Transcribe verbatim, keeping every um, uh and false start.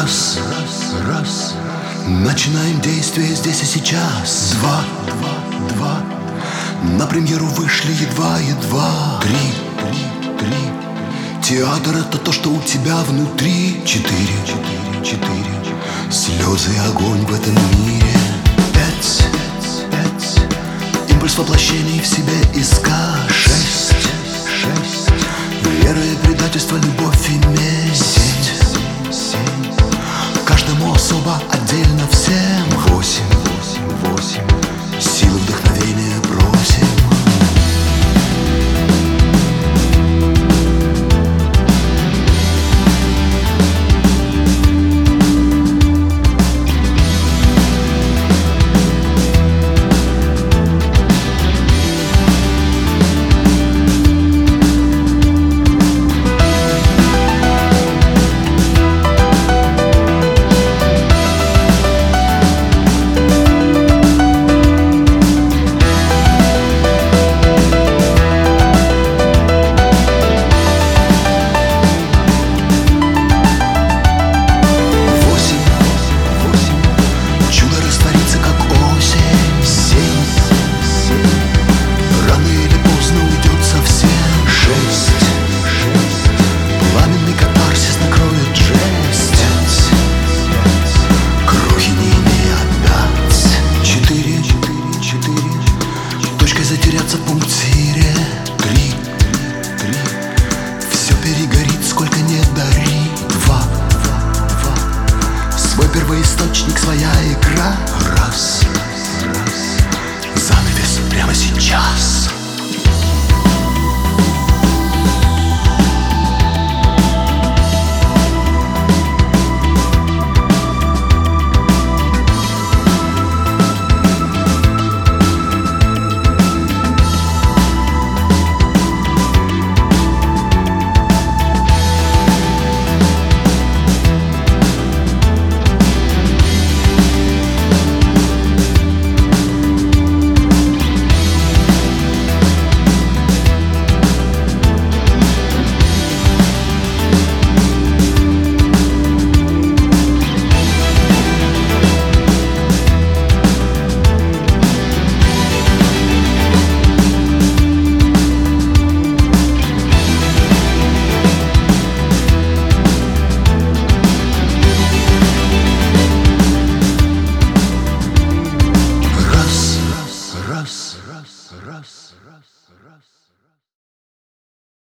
Раз, раз, раз. Начинаем действие здесь и сейчас. Два, два, два. На премьеру вышли едва-едва. Три, три, три. Театр — это то, что у тебя внутри. Четыре, четыре, четыре. Слезы и огонь в этом мире. Пять, пять. Импульс воплощений в себе искать. Шесть, шесть. Вера и предательство, любовь и